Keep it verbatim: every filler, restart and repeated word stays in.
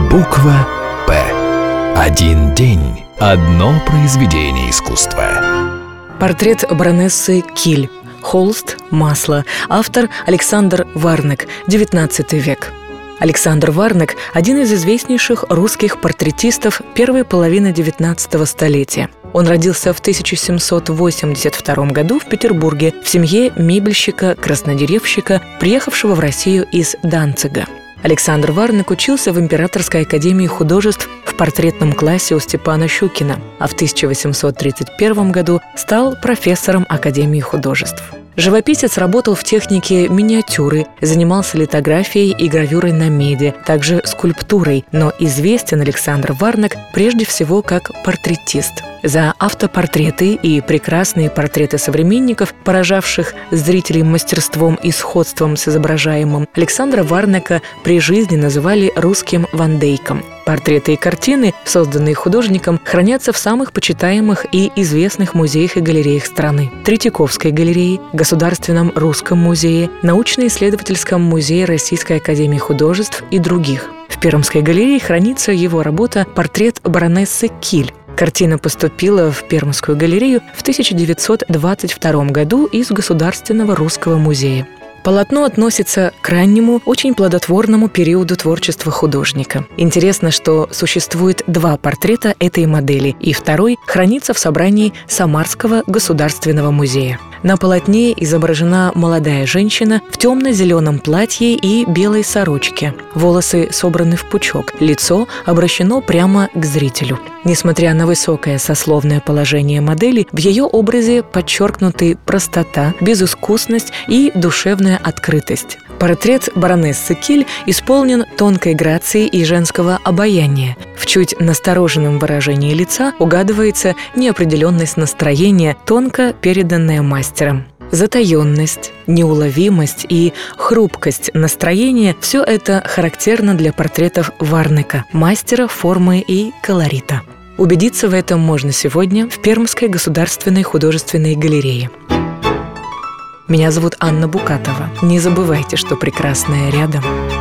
Буква «П». Один день, одно произведение искусства. Портрет баронессы Киль. Холст, масло. Автор Александр Варнек, девятнадцатый век. Александр Варнек – один из известнейших русских портретистов первой половины девятнадцатого столетия. Он родился в тысяча семьсот восемьдесят втором году в Петербурге в семье мебельщика-краснодеревщика, приехавшего в Россию из Данцига. Александр Варнек учился в Императорской академии художеств в портретном классе у Степана Щукина, а в тысяча восемьсот тридцать первом году стал профессором Академии художеств. Живописец работал в технике миниатюры, занимался литографией и гравюрой на меди, также скульптурой, но известен Александр Варнек прежде всего как портретист. За автопортреты и прекрасные портреты современников, поражавших зрителей мастерством и сходством с изображаемым, Александра Варнека при жизни называли русским Ван Дейком. Портреты и картины, созданные художником, хранятся в самых почитаемых и известных музеях и галереях страны: Третьяковской галерее, Государственном русском музее, Научно-исследовательском музее Российской академии художеств и других. В Пермской галерее хранится его работа «Портрет баронессы Киль». Картина поступила в Пермскую галерею в тысяча девятьсот двадцать втором году из Государственного русского музея. Полотно относится к раннему, очень плодотворному периоду творчества художника. Интересно, что существует два портрета этой модели, и второй хранится в собрании Самарского государственного музея. На полотне изображена молодая женщина в темно-зеленом платье и белой сорочке. Волосы собраны в пучок, лицо обращено прямо к зрителю. Несмотря на высокое сословное положение модели, в ее образе подчеркнуты простота, безыскусность и душевная открытость. Портрет баронессы Киль исполнен тонкой грацией и женского обаяния. В чуть настороженном выражении лица угадывается неопределенность настроения, тонко переданная мастером. Затаенность, неуловимость и хрупкость настроения – все это характерно для портретов Варнека, мастера формы и колорита. Убедиться в этом можно сегодня в Пермской государственной художественной галерее. Меня зовут Анна Букатова. Не забывайте, что прекрасное рядом.